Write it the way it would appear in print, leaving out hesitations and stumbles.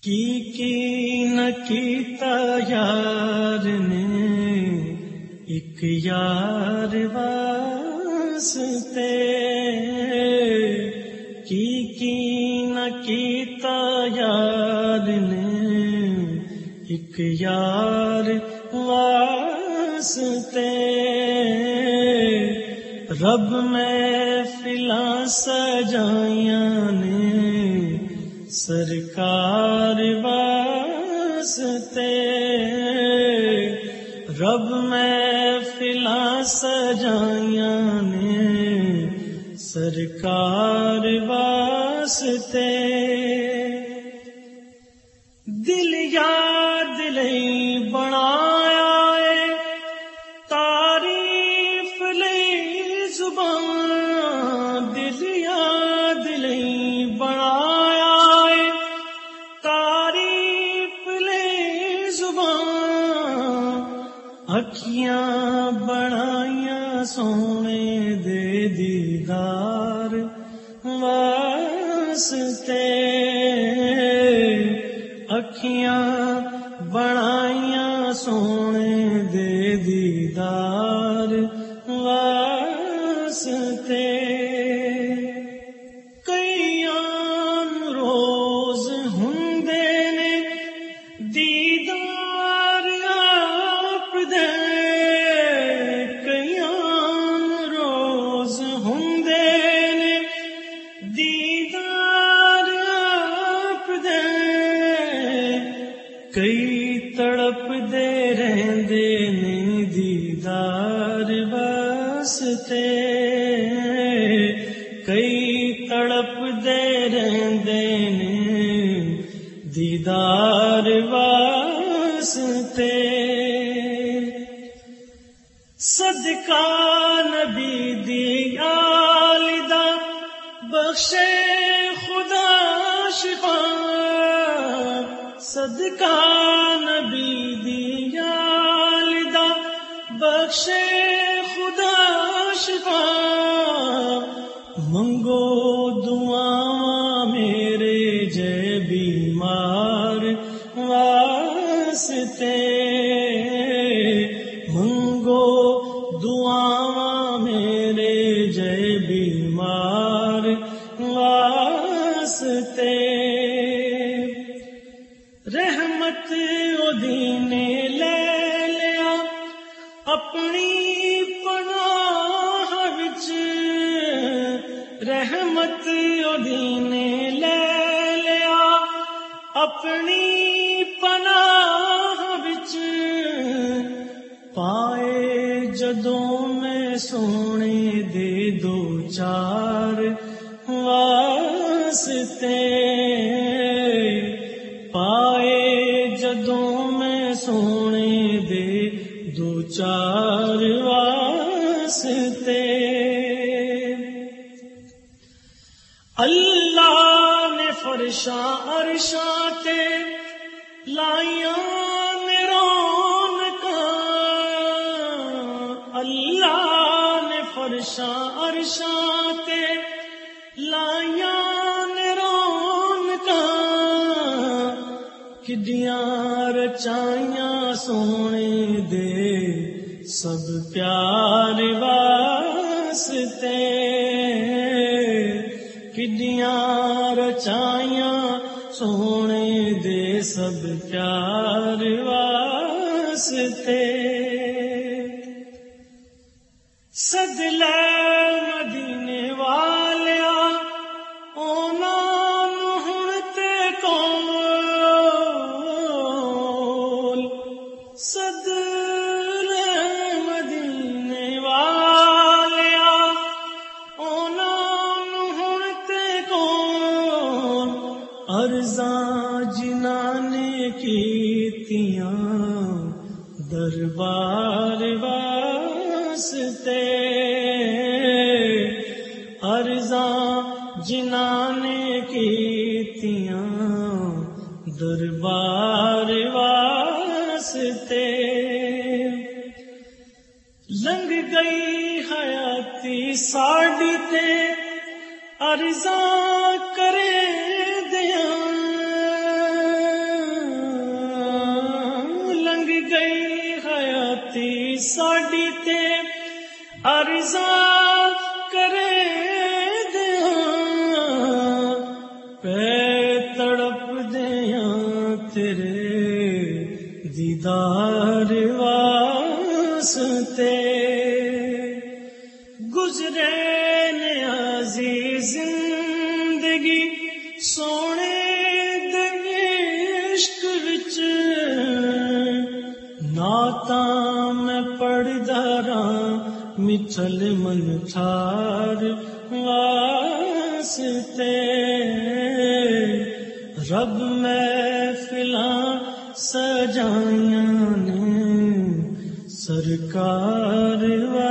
کی نہ کیتا یار نے ایک یار واسطے، کی نہ کیتا یار نے ایک یار واسطے، رب محفلاں سجائیاں نے سرکار واسطے، رب محفلاں سجائیاں نے سرکار واسطے، دل یاد لئی بنایا ہے تعریف لئی زبان، دل یاد لئی بنایا ہے تعریف لئی زبان، اکھیاں بنائیاں سونے دے دیدار واسطے، اکھیاں بنائیاں سونے دے دیدار واسطے، کئیاں روز ہوندے نے دیدار آپ دے، کئیاں روز ہوندے نے دیدار آپ دے، کئی تڑپ دے رہندے نے دیدار واسطے، کئی تڑپ دے رہندے نے دیدار واسطے، صدقہ نبی دی آل دا بخشے خدا شفا، صدقہ نبی دی آل دا بخشے خدا شفا، منگو دعاواں میرے جے بیمار واسطے، منگو دعاواں میرے جے بیمار واسطے، رحمت اودی نے لے لیا اپنی پناہ وچ، رحمت اودی نے لے لیا اپنی پناہ وچ، پائے جدوں میں سونے دے دو چار واسطے، پائے جدوں میں سونے دے دو چار واسطے، اللہ نے فرشاں عرشاں تے لائیاں نے رونقاں، اللہ نے فرشاں عرشاں تے لائیاں نے رونقاں، کڈیاں رچائیاں سونے دے سب پیار واسطے، کڈیاں رچائیاں سونے دے سب پیار واسطے، سد لے مدینے والیا اونا نو ہن تے کول، سد لے مدینے والیا اونا نو ہن تے کول، عرضاں جنہاں نے کیتیاں دربار واسطے، عرضاں جنہاں نے کیتیاں دربار واسطے، لنگ گئی حیاتی ساڈی تے عرضاں کرے دیاں، ساڈی تے عرضا کرے دیاں پہ تڑپ دیاں تیرے دیدار واسطے گزرے عزیز زندگی سونے دے عشق وچ نعتاں میں پڑھدا رہاں مٹھل من تھار واسطے رب محفلاں سجائیاں نے سرکار